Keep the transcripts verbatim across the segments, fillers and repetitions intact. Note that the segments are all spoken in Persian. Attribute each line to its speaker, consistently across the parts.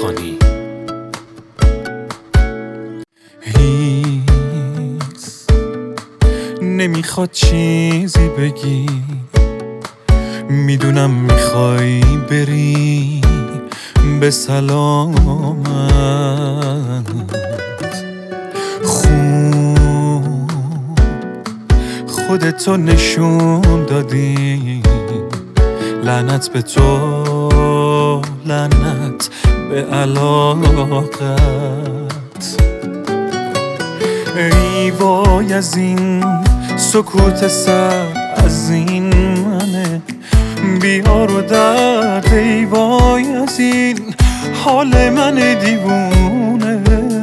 Speaker 1: خانی.
Speaker 2: هیچ نمیخواد چیزی بگی، میدونم میخوای بری به سلامت. خوب خودتو نشون دادی، لعنت به تو، لعنت به علاقت. ای وای از این سکوت سر، از این منه بیار و درد. ای وای از این حال من دیوونه.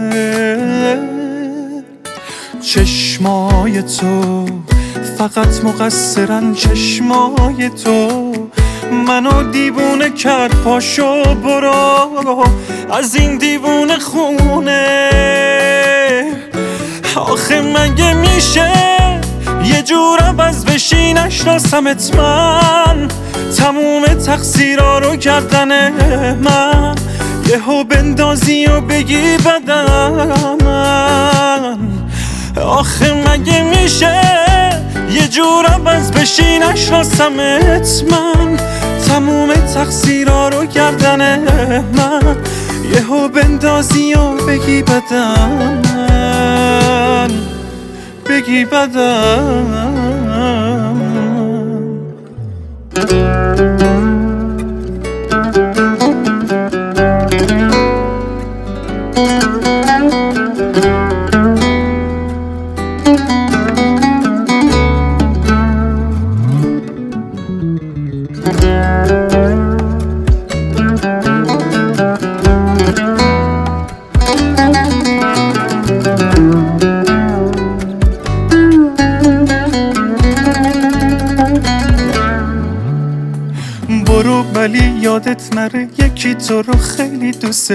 Speaker 2: چشمای تو فقط مقصرن، چشمای تو منو دیوونه کرد. پاشو برو از این دیوونه خونه. آخه مگه میشه یه جور عوض بشی؟ نشناسمت من، تموم تقصیرها رو کردن من. یهو بندازی و بگی بدم من. آخه مگه میشه یه جور عوض بشی؟ نشناسمت من، تموم تقصیرها رو کردن من. یهو بندازی و بگی بدم من، بگی بدم. برو ولی یادت نره یکی تو رو خیلی دوست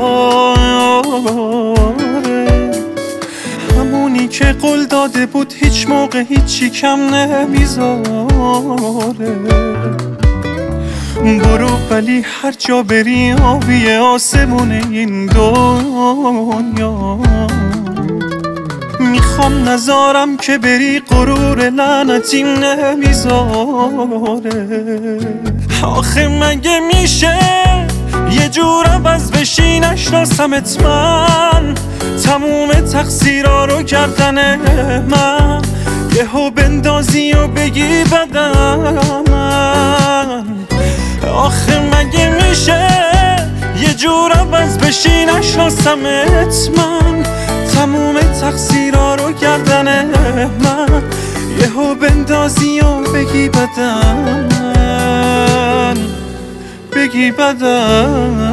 Speaker 2: داره، همونی که قول داده بود هیچ موقع هیچی کم نمیذاره. برو ولی هر جا بری آبی آسمون این دنیا. میخوام نذارم که بری، غرور لعنتیم نمیذاره. آخه مگه میشه یه جور عوض بشی؟ نشناسمت من، تموم تقصیرها رو کردن من. یهو بندازی و بگی بدم من. آخه مگه میشه یه جور عوض بشی؟ نشناسمت من، تموم تقصیرها رو کردن من. یهو بندازی و بگی بدم من، بگی بدم.